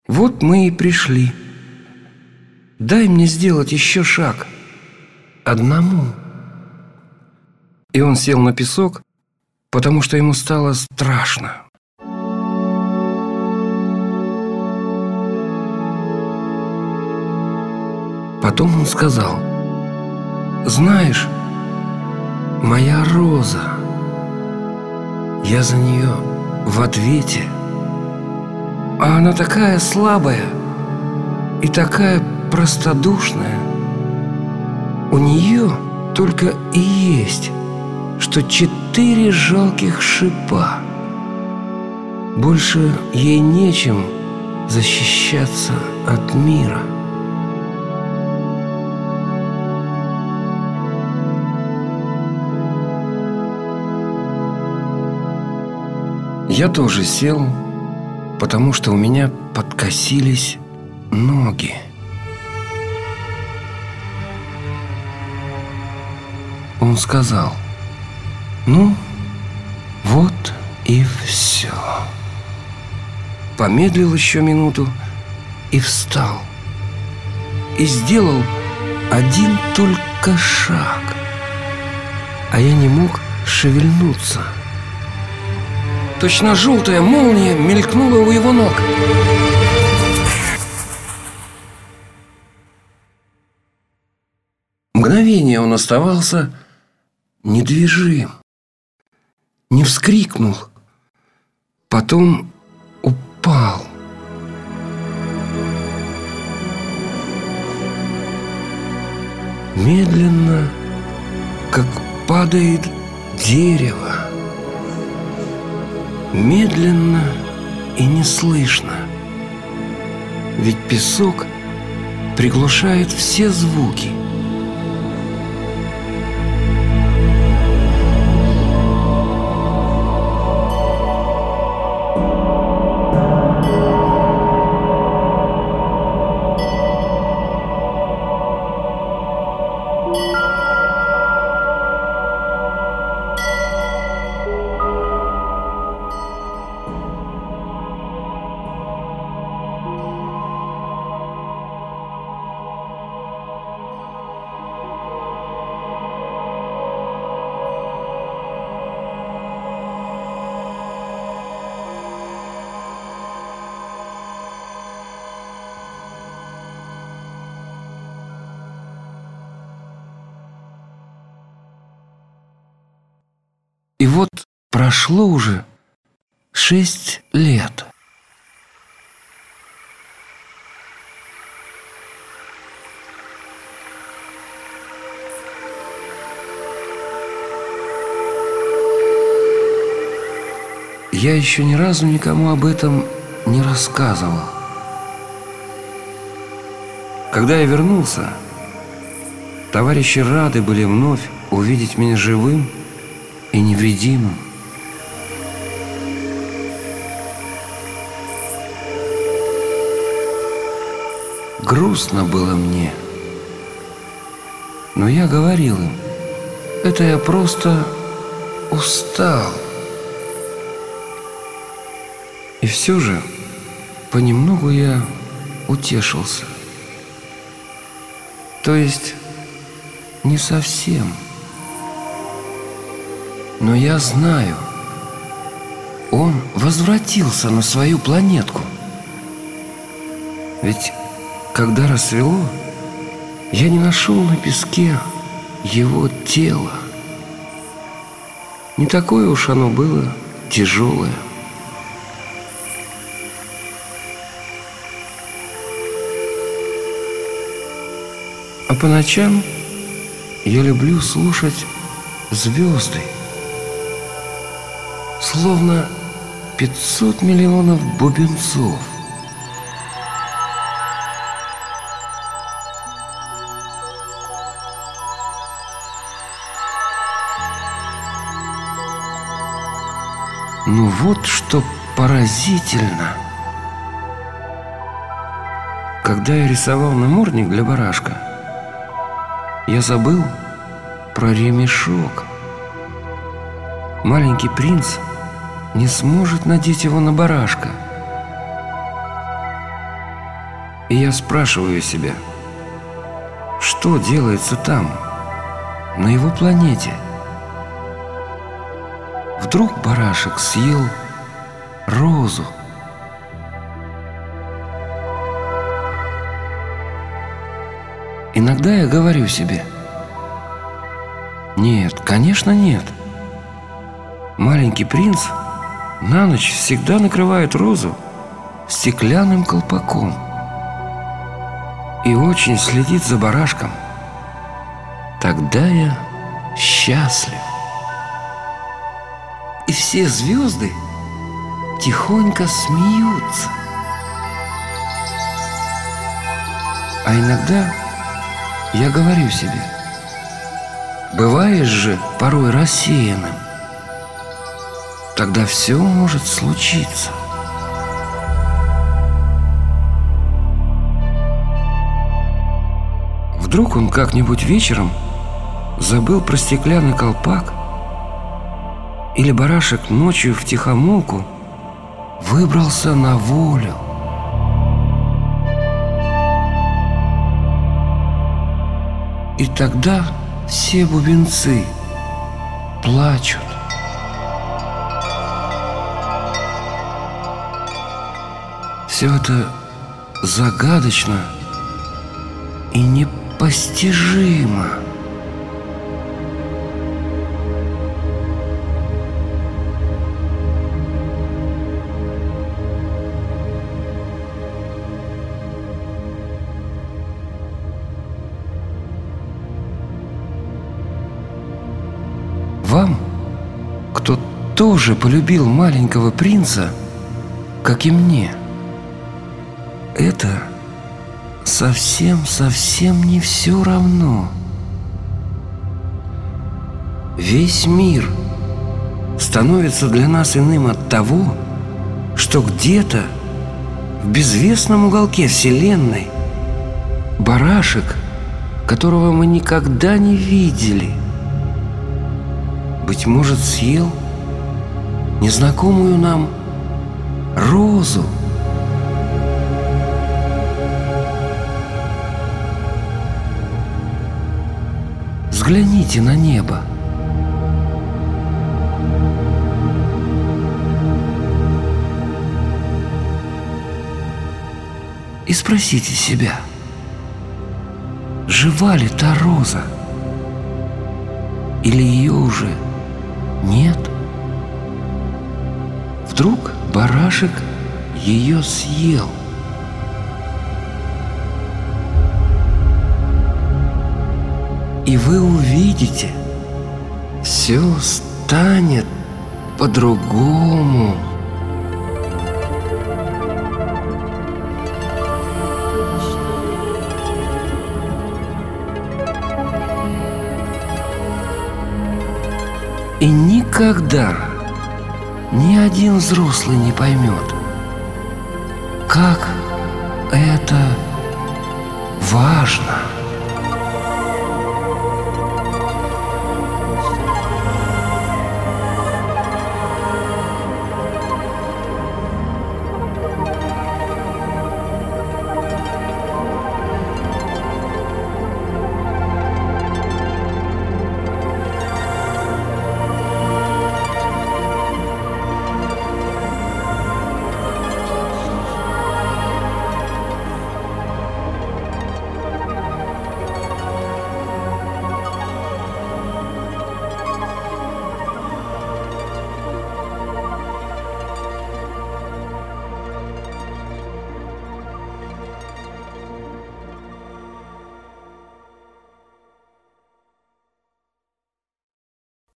Вот мы и пришли. Дай мне сделать еще шаг. Одному. И он сел на песок, потому что ему стало страшно. Потом он сказал: знаешь, моя роза, я за нее в ответе. А она такая слабая и такая простодушная. У нее только и есть, что 4 жалких шипа. Больше ей нечем защищаться от мира. Я тоже сел, потому что у меня подкосились ноги. Он сказал: ну, вот и все. Помедлил еще минуту и встал. И сделал один только шаг. А я не мог шевельнуться. Точно желтая молния мелькнула у его ног. Мгновение он оставался недвижим, не вскрикнул, потом упал. Медленно, как падает дерево. Медленно и неслышно. Ведь песок приглушает все звуки. И вот прошло уже 6 лет. Я еще ни разу никому об этом не рассказывал. Когда я вернулся, товарищи рады были вновь увидеть меня живым и невредимым. Грустно было мне, но я говорил им: это я просто устал. И все же понемногу я утешился. То есть не совсем. Но я знаю, он возвратился на свою планетку. Ведь когда рассвело, я не нашел на песке его тело. Не такое уж оно было тяжелое. А по ночам я люблю слушать звезды. Словно 500 миллионов бубенцов. Ну вот что поразительно. Когда я рисовал намордник для барашка, я забыл про ремешок. Маленький принц не сможет надеть его на барашка. И я спрашиваю себя, что делается там, на его планете? Вдруг барашек съел розу? Иногда я говорю себе: нет, конечно, нет. Маленький принц на ночь всегда накрывает розу стеклянным колпаком и очень следит за барашком. Тогда я счастлив. И все звезды тихонько смеются. А иногда я говорю себе: бываешь же порой рассеянным, тогда все может случиться. Вдруг он как-нибудь вечером забыл про стеклянный колпак, или барашек ночью втихомолку выбрался на волю. И тогда все бубенцы плачут. Все это загадочно и непостижимо. Вам, кто тоже полюбил маленького принца, как и мне, это совсем не все равно. Весь мир становится для нас иным от того, что где-то в безвестном уголке Вселенной барашек, которого мы никогда не видели, быть может, съел незнакомую нам розу. Взгляните на небо. И спросите себя, жива ли та роза? Или ее уже нет? Вдруг барашек ее съел? И вы увидите, все станет по-другому. И никогда ни один взрослый не поймет, как это важно.